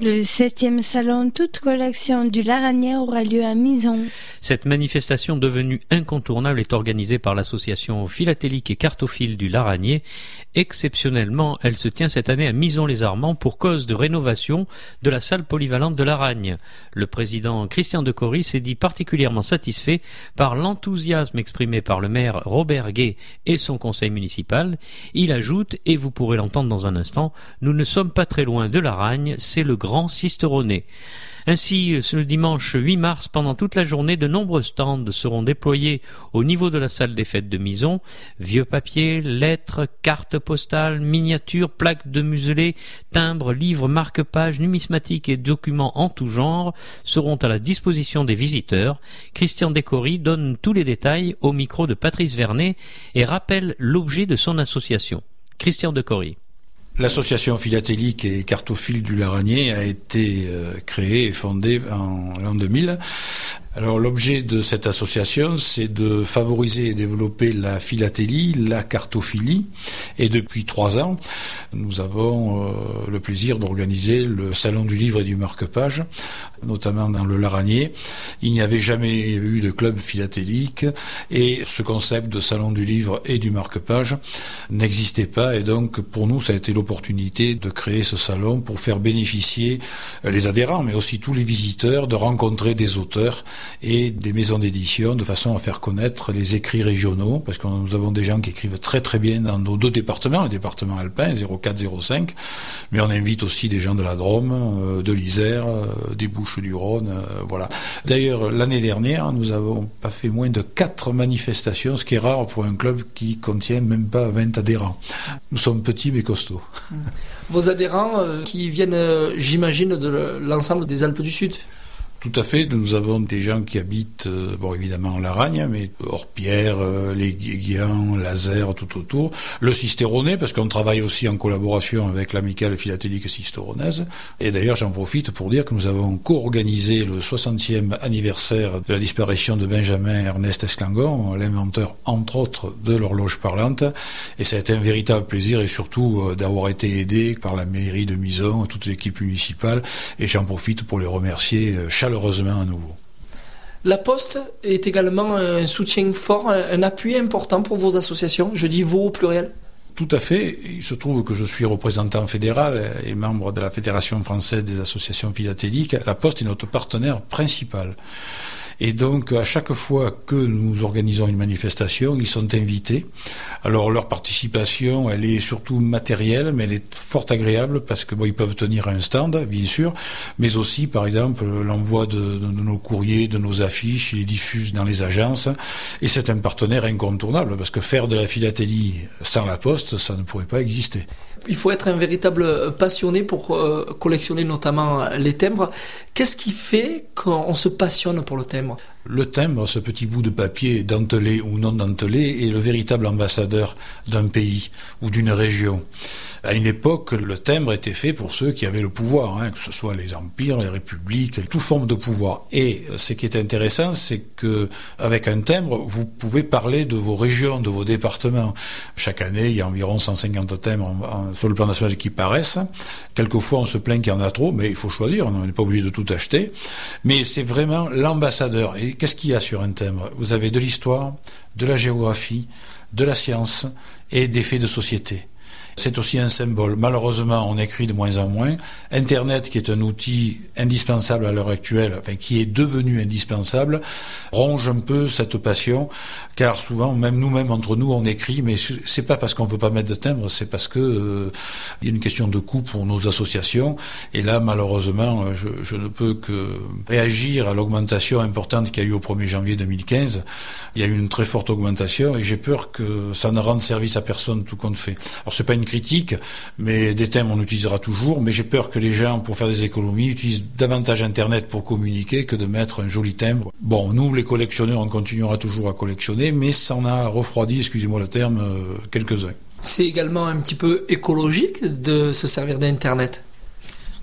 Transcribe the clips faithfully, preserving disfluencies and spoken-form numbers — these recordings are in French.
Le septième salon Toute collection du Laragnet aura lieu à Mison. Cette manifestation devenue incontournable est organisée par l'association philatélique et cartophile du Laragnet. Exceptionnellement, elle se tient cette année à Mison-les-Armands pour cause de rénovation de la salle polyvalente de Laragne. Le président Christian de Cory s'est dit particulièrement satisfait par l'enthousiasme exprimé par le maire Robert Gay et son conseil municipal. Il ajoute, et vous pourrez l'entendre dans un instant, nous ne sommes pas très loin de Laragne, c'est le grand Sisteronnet. Ainsi, le dimanche huit mars, pendant toute la journée, de nombreux stands seront déployés au niveau de la salle des fêtes de Mison. Vieux papiers, lettres, cartes postales, miniatures, plaques de muselés, timbres, livres, marque-pages, numismatiques et documents en tout genre seront à la disposition des visiteurs. Christian de Cory donne tous les détails au micro de Patrice Vernet et rappelle l'objet de son association. Christian de Cory. L'association philatélique et cartophile du Laragnet a été euh, créée et fondée en l'an deux mille. Alors l'objet de cette association, c'est de favoriser et développer la philatélie, la cartophilie. Et depuis trois ans, nous avons euh, le plaisir d'organiser le Salon du Livre et du Marque-Page, notamment dans le Laragnet. Il n'y avait jamais eu de club philatélique et ce concept de Salon du Livre et du Marque-Page n'existait pas. Et donc pour nous, ça a été l'opportunité de créer ce salon pour faire bénéficier les adhérents, mais aussi tous les visiteurs, de rencontrer des auteurs et des maisons d'édition de façon à faire connaître les écrits régionaux, parce que nous avons des gens qui écrivent très très bien dans nos deux départements, le département alpin, zéro quatre zéro cinq, mais on invite aussi des gens de la Drôme, de l'Isère, des Bouches-du-Rhône, voilà. D'ailleurs, l'année dernière, nous n'avons pas fait moins de quatre manifestations, ce qui est rare pour un club qui contient même pas vingt adhérents. Nous sommes petits mais costauds. Vos adhérents euh, qui viennent, euh, j'imagine, de l'ensemble des Alpes du Sud? Tout à fait, nous avons des gens qui habitent, euh, bon évidemment en Laragne, mais Orpierre, euh, les Guéguians, Lazare, tout autour. Le Sisteronnet, parce qu'on travaille aussi en collaboration avec l'amicale philatélique sisteronnaise. Et d'ailleurs, j'en profite pour dire que nous avons co-organisé le soixantième anniversaire de la disparition de Benjamin Ernest Esclangon, l'inventeur entre autres de l'horloge parlante. Et ça a été un véritable plaisir et surtout euh, d'avoir été aidé par la mairie de Mison, toute l'équipe municipale. Et j'en profite pour les remercier euh, chaleureusement. Heureusement à nouveau. La Poste est également un soutien fort, un appui important pour vos associations. Je dis vous au pluriel. Tout à fait. Il se trouve que je suis représentant fédéral et membre de la Fédération française des associations philatéliques. La Poste est notre partenaire principal. Et donc, à chaque fois que nous organisons une manifestation, ils sont invités. Alors, leur participation, elle est surtout matérielle, mais elle est fort agréable parce que bon, ils peuvent tenir un stand, bien sûr, mais aussi, par exemple, l'envoi de, de, de nos courriers, de nos affiches, ils les diffusent dans les agences. Et c'est un partenaire incontournable parce que faire de la philatélie sans la Poste, ça ne pourrait pas exister. Il faut être un véritable passionné pour euh, collectionner notamment les timbres. Qu'est-ce qui fait qu'on se passionne pour le timbre ? Le timbre, ce petit bout de papier dentelé ou non dentelé, est le véritable ambassadeur d'un pays ou d'une région. À une époque, le timbre était fait pour ceux qui avaient le pouvoir, hein, que ce soit les empires, les républiques, toute forme de pouvoir. Et ce qui est intéressant, c'est que avec un timbre, vous pouvez parler de vos régions, de vos départements. Chaque année, il y a environ cent cinquante timbres en, en, sur le plan national qui paraissent. Quelquefois, on se plaint qu'il y en a trop, mais il faut choisir, on n'est pas obligé de tout acheter. Mais c'est vraiment l'ambassadeur. Et qu'est-ce qu'il y a sur un timbre ? Vous avez de l'histoire, de la géographie, de la science et des faits de société. C'est aussi un symbole. Malheureusement, on écrit de moins en moins. Internet, qui est un outil indispensable à l'heure actuelle, enfin qui est devenu indispensable, ronge un peu cette passion, car souvent, même nous-mêmes entre nous, on écrit, mais c'est pas parce qu'on veut pas mettre de timbre, c'est parce que euh, il y a une question de coût pour nos associations. Et là, malheureusement, je, je ne peux que réagir à l'augmentation importante qu'il y a eu au premier janvier deux mille quinze. Il y a eu une très forte augmentation et j'ai peur que ça ne rende service à personne tout compte fait. Alors c'est pas une critique, mais des timbres on utilisera toujours, mais j'ai peur que les gens, pour faire des économies, utilisent davantage Internet pour communiquer que de mettre un joli timbre. Bon, nous, les collectionneurs, on continuera toujours à collectionner, mais ça en a refroidi, excusez-moi le terme, euh, quelques-uns. C'est également un petit peu écologique de se servir d'Internet.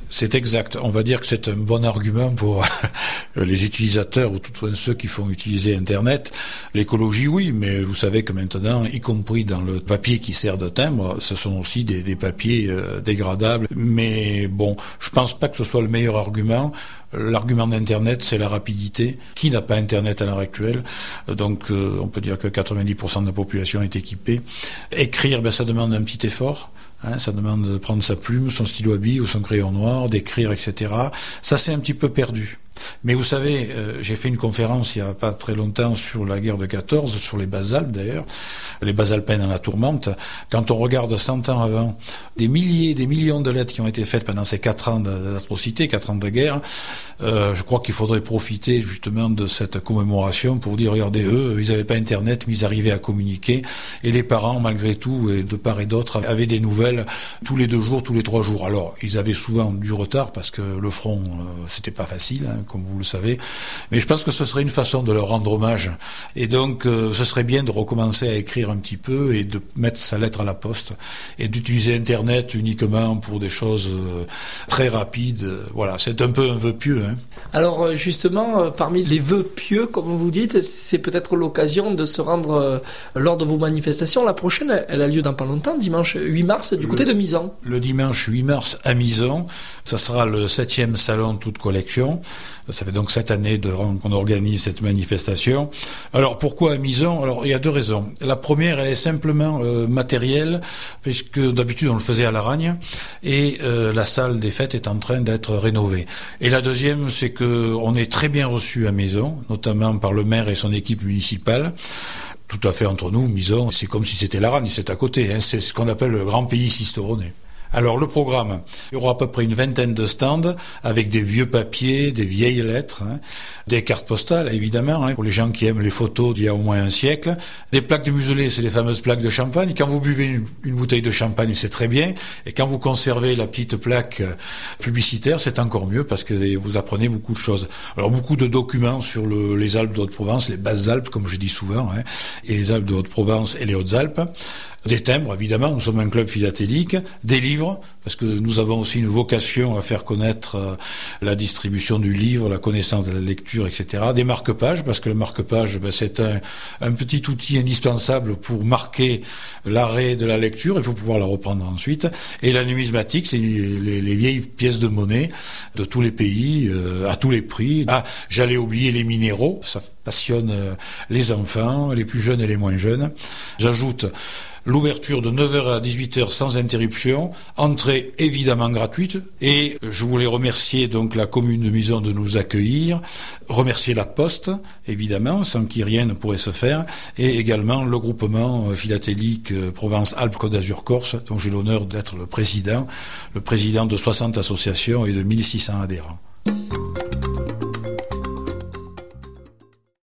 C'est exact. On va dire que c'est un bon argument pour les utilisateurs ou tout ceux qui font utiliser Internet. L'écologie, oui, mais vous savez que maintenant, y compris dans le papier qui sert de timbre, ce sont aussi des, des papiers euh, dégradables. Mais bon, je pense pas que ce soit le meilleur argument. L'argument d'Internet, c'est la rapidité. Qui n'a pas Internet à l'heure actuelle? Donc, euh, on peut dire que quatre-vingt-dix pour cent de la population est équipée. Écrire, ben, ça demande un petit effort. Hein, ça demande de prendre sa plume, son stylo à billes ou son crayon noir, d'écrire, et cetera. Ça, c'est un petit peu perdu. Mais vous savez, euh, j'ai fait une conférence il n'y a pas très longtemps sur la guerre de quatorze, sur les Basalpes d'ailleurs, les Basalpins dans la tourmente. Quand on regarde cent ans avant, des milliers, des millions de lettres qui ont été faites pendant ces quatre ans d'atrocité, quatre ans de guerre, euh, je crois qu'il faudrait profiter justement de cette commémoration pour dire, regardez, eux, ils n'avaient pas Internet, mais ils arrivaient à communiquer. Et les parents, malgré tout, et de part et d'autre, avaient des nouvelles tous les deux jours, tous les trois jours. Alors, ils avaient souvent du retard parce que le front, euh, c'était pas facile, hein, comme vous le savez. Mais je pense que ce serait une façon de leur rendre hommage. Et donc, euh, ce serait bien de recommencer à écrire un petit peu et de mettre sa lettre à la poste et d'utiliser Internet uniquement pour des choses euh, très rapides. Voilà, c'est un peu un vœu pieux. Hein. Alors, justement, euh, parmi les vœux pieux, comme vous dites, c'est peut-être l'occasion de se rendre euh, lors de vos manifestations. La prochaine, elle a lieu dans pas longtemps, dimanche huit mars, du le, côté de Mizon. Le dimanche huit mars à Mizon, ça sera le septième salon Toute Collection. Ça fait donc sept années de, qu'on organise cette manifestation. Alors pourquoi à Mizon? Alors il y a deux raisons. La première, elle est simplement euh, matérielle, puisque d'habitude on le faisait à Laragne, et euh, la salle des fêtes est en train d'être rénovée. Et la deuxième, c'est que on est très bien reçu à Mizon, notamment par le maire et son équipe municipale. Tout à fait entre nous, Mizon, c'est comme si c'était Laragne, c'est à côté. Hein, c'est ce qu'on appelle le grand pays cisteronais. Alors le programme, il y aura à peu près une vingtaine de stands avec des vieux papiers, des vieilles lettres, hein, des cartes postales évidemment, hein, pour les gens qui aiment les photos d'il y a au moins un siècle, des plaques de muselet, c'est les fameuses plaques de champagne. Quand vous buvez une, une bouteille de champagne, c'est très bien, et quand vous conservez la petite plaque publicitaire, c'est encore mieux parce que vous apprenez beaucoup de choses. Alors beaucoup de documents sur le, les Alpes de Haute-Provence, les basses Alpes comme je dis souvent, hein, et les Alpes de Haute-Provence et les Hautes-Alpes. Des timbres, évidemment, nous sommes un club philatélique, des livres, parce que nous avons aussi une vocation à faire connaître euh, la distribution du livre, la connaissance de la lecture, et cetera. Des marque-pages, parce que le marque-page, ben, c'est un, un petit outil indispensable pour marquer l'arrêt de la lecture et pour pouvoir la reprendre ensuite. Et la numismatique, c'est les, les vieilles pièces de monnaie de tous les pays, euh, à tous les prix. Ah, j'allais oublier les minéraux, ça passionne euh, les enfants, les plus jeunes et les moins jeunes. J'ajoute l'ouverture de neuf heures à dix-huit heures sans interruption, entrée évidemment gratuite, et je voulais remercier donc la commune de Mizon de nous accueillir, remercier la Poste, évidemment, sans qui rien ne pourrait se faire, et également le groupement philatélique Provence-Alpes-Côte d'Azur-Corse, dont j'ai l'honneur d'être le président, le président de soixante associations et de mille six cents adhérents.